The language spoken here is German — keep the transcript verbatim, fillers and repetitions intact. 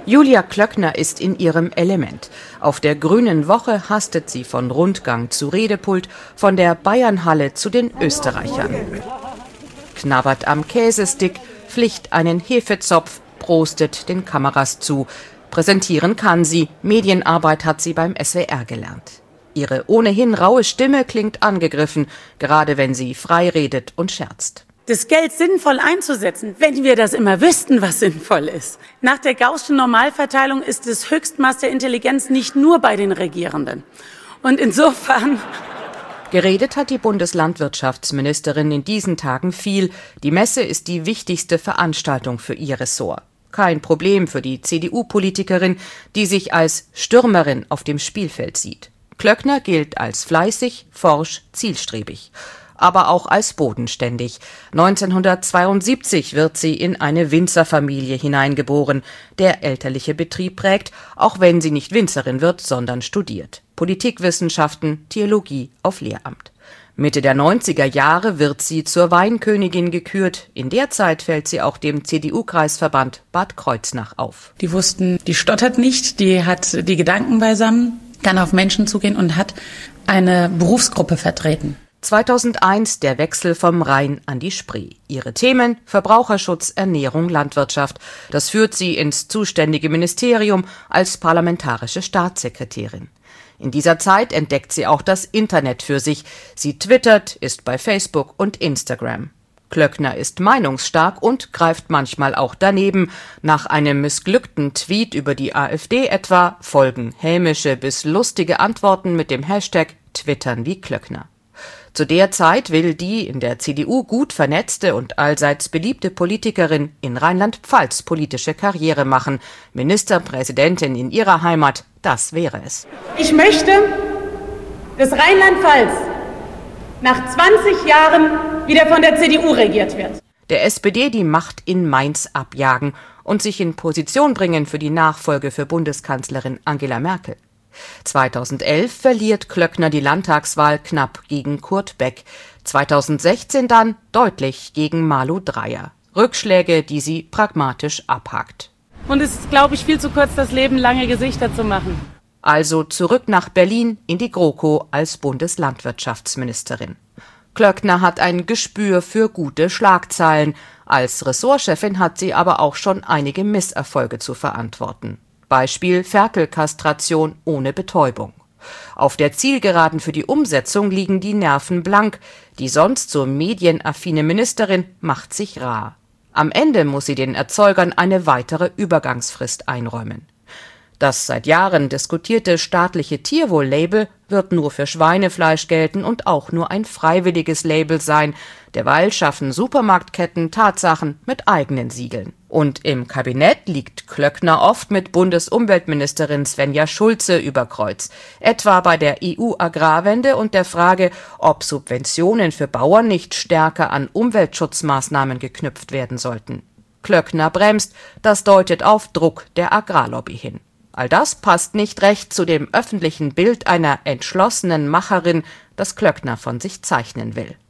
Julia Klöckner ist in ihrem Element. Auf der Grünen Woche hastet sie von Rundgang zu Redepult, von der Bayernhalle zu den Österreichern. Knabbert am Käsestick, flicht einen Hefezopf, prostet den Kameras zu. Präsentieren kann sie, Medienarbeit hat sie beim S W R gelernt. Ihre ohnehin raue Stimme klingt angegriffen, gerade wenn sie frei redet und scherzt. Das Geld sinnvoll einzusetzen, wenn wir das immer wüssten, was sinnvoll ist. Nach der Gaußschen Normalverteilung ist das Höchstmaß der Intelligenz nicht nur bei den Regierenden. Und insofern... Geredet hat die Bundeslandwirtschaftsministerin in diesen Tagen viel. Die Messe ist die wichtigste Veranstaltung für ihr Ressort. Kein Problem für die C D U-Politikerin, die sich als Stürmerin auf dem Spielfeld sieht. Klöckner gilt als fleißig, forsch, zielstrebig. Aber auch als bodenständig. neunzehnhundertzweiundsiebzig wird sie in eine Winzerfamilie hineingeboren. Der elterliche Betrieb prägt, auch wenn sie nicht Winzerin wird, sondern studiert. Politikwissenschaften, Theologie auf Lehramt. Mitte der neunziger Jahre wird sie zur Weinkönigin gekürt. In der Zeit fällt sie auch dem C D U-Kreisverband Bad Kreuznach auf. Die wussten, die stottert nicht, die hat die Gedanken beisammen, kann auf Menschen zugehen und hat eine Berufsgruppe vertreten. zweitausendeins der Wechsel vom Rhein an die Spree. Ihre Themen Verbraucherschutz, Ernährung, Landwirtschaft. Das führt sie ins zuständige Ministerium als parlamentarische Staatssekretärin. In dieser Zeit entdeckt sie auch das Internet für sich. Sie twittert, ist bei Facebook und Instagram. Klöckner ist meinungsstark und greift manchmal auch daneben. Nach einem missglückten Tweet über die AfD etwa folgen hämische bis lustige Antworten mit dem Hashtag Twittern wie Klöckner. Zu der Zeit will die in der C D U gut vernetzte und allseits beliebte Politikerin in Rheinland-Pfalz politische Karriere machen. Ministerpräsidentin in ihrer Heimat, das wäre es. Ich möchte, dass Rheinland-Pfalz nach zwanzig Jahren wieder von der C D U regiert wird. Der S P D die Macht in Mainz abjagen und sich in Position bringen für die Nachfolge für Bundeskanzlerin Angela Merkel. zweitausendelf verliert Klöckner die Landtagswahl knapp gegen Kurt Beck. zweitausendsechzehn dann deutlich gegen Malu Dreyer. Rückschläge, die sie pragmatisch abhakt. Und es ist, glaube ich, viel zu kurz, das Leben lange Gesichter zu machen. Also zurück nach Berlin in die GroKo als Bundeslandwirtschaftsministerin. Klöckner hat ein Gespür für gute Schlagzeilen. Als Ressortchefin hat sie aber auch schon einige Misserfolge zu verantworten. Beispiel Ferkelkastration ohne Betäubung. Auf der Zielgeraden für die Umsetzung liegen die Nerven blank. Die sonst so medienaffine Ministerin macht sich rar. Am Ende muss sie den Erzeugern eine weitere Übergangsfrist einräumen. Das seit Jahren diskutierte staatliche Tierwohl-Label wird nur für Schweinefleisch gelten und auch nur ein freiwilliges Label sein. Derweil schaffen Supermarktketten Tatsachen mit eigenen Siegeln. Und im Kabinett liegt Klöckner oft mit Bundesumweltministerin Svenja Schulze über Kreuz. Etwa bei der E U-Agrarwende und der Frage, ob Subventionen für Bauern nicht stärker an Umweltschutzmaßnahmen geknüpft werden sollten. Klöckner bremst, das deutet auf Druck der Agrarlobby hin. All das passt nicht recht zu dem öffentlichen Bild einer entschlossenen Macherin, das Klöckner von sich zeichnen will.